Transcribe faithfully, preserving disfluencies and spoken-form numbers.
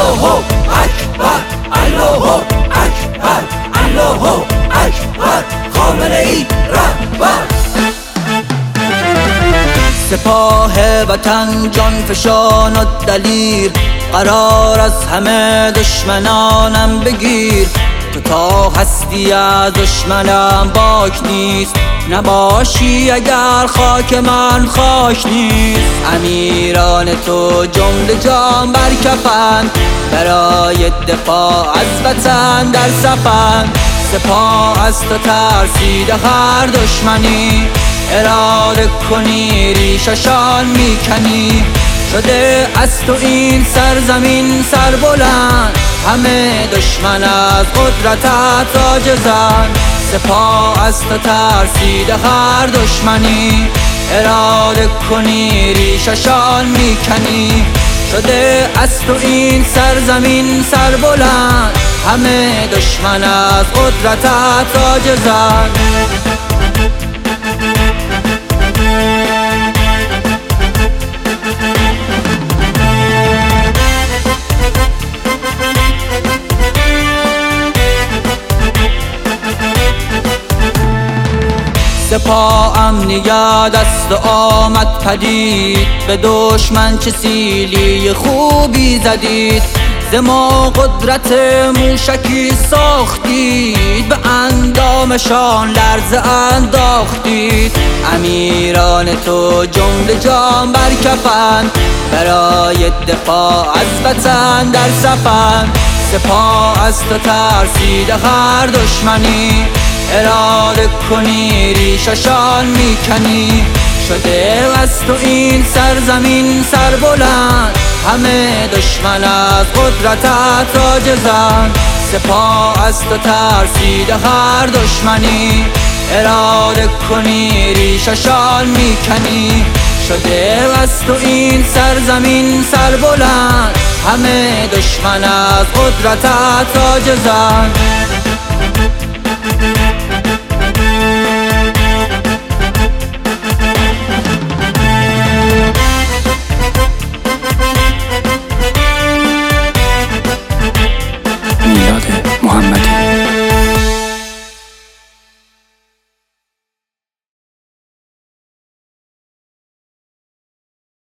الله اکبر، الله اکبر، الله اکبر، خامنه ای رهبر. سپاه وطن جان فشان و دلیر، قرار از همه دشمنانم بگیر. تو تا هستی از دشمنم باک نیست، نباشی اگر خاک من خاک نیست. امیران تو جمله جان بر کفن، برای دفاع از وطن در صفن. سپاه از تو ترسیده هر دشمنی، اراده کنی ریششان میکنی. شده از تو این سرزمین سربلند، همه دشمن از قدرتت عاجزند. سپاه از تو ترسیده هر دشمنی، اراده کنی ریششان میکنی. شده از تو این سرزمین سربلند، همه دشمن از قدرتت عاجزند. سپاه امنیت دست آمد پدید، به دشمن چه سیلی خوبی زدید. ز ما قدرت موشکی ساختید، به اندامشان لرزه انداختید. امیران تو جمله جان بر کفن، برای دفاع از وطن در صفن. سپاه از تو ترسیده هر دشمنی، اراده کنی ریششان میکنی. شده از تو این سرزمین سربلند، همه دشمن از قدرتت عاجزند. سپاه از تو ترسیده هر دشمنی، اراده کنی ریششان میکنی. شده از تو این سرزمین سربلند، همه دشمن از قدرتت عاجزند.